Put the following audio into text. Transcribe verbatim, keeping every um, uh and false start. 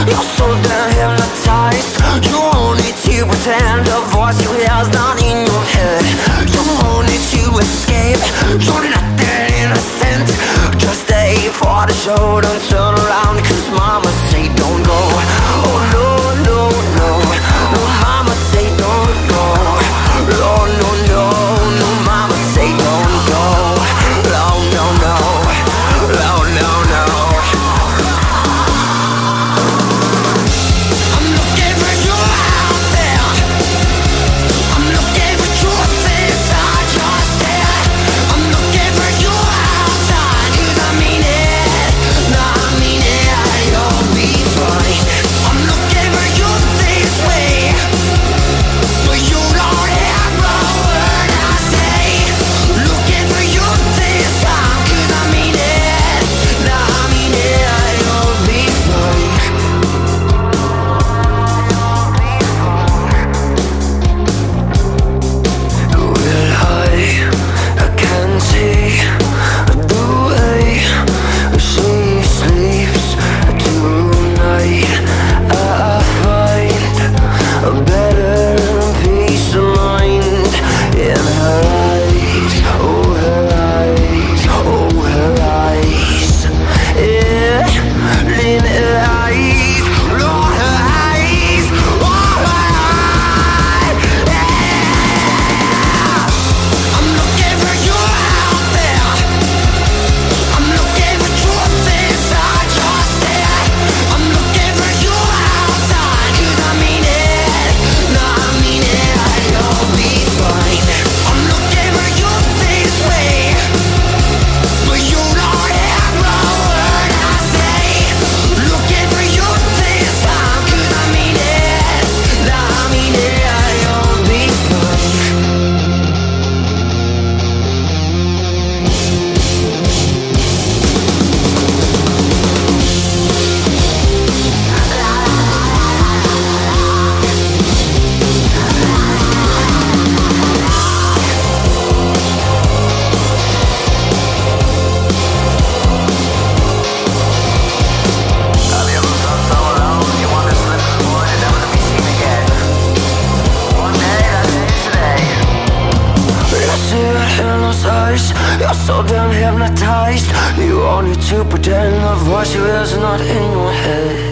You're so damn hypnotized. You only to pretend the voice you hear is not in your head. You only to escape. You're nothing innocent. Just stay for the show, don't turn around, cause mama say don't go. Oh no, no, no, no, mama say don't go. Oh no, no, no, mama say don't go. Oh no, no, oh no, no. I'm looking for you out there. I'm looking for truth inside your stare. I'm looking for you outside, cause I mean it. No, I mean it, you'll be fine. I'm looking for you this way, but you don't hear a word I say. Looking for you this time, cause I mean it. No, I mean it, you'll be fine. Will I, I can see the way she sleeps tonight. I find a better peace of mind in her eyes. Oh, her eyes, oh, her eyes. Yeah, in her eyes, Lord, her eyes, oh, her eyes. Yeah. I'm looking for you out there. I'm looking for truth inside your stare. I'm looking for you outside, cause I mean it. No, I mean it, you'll be fine. I'm looking for you this way, but you don't hear a word I say. Looking for you this time, cause I mean it. No, I mean it, you'll be fine. Have you ever felt so alone? You want to slip forward and never to be seen again. One day, that day's today. You see it in those eyes. You're so damn hypnotized. You only to pretend the voice you hear is not in your head.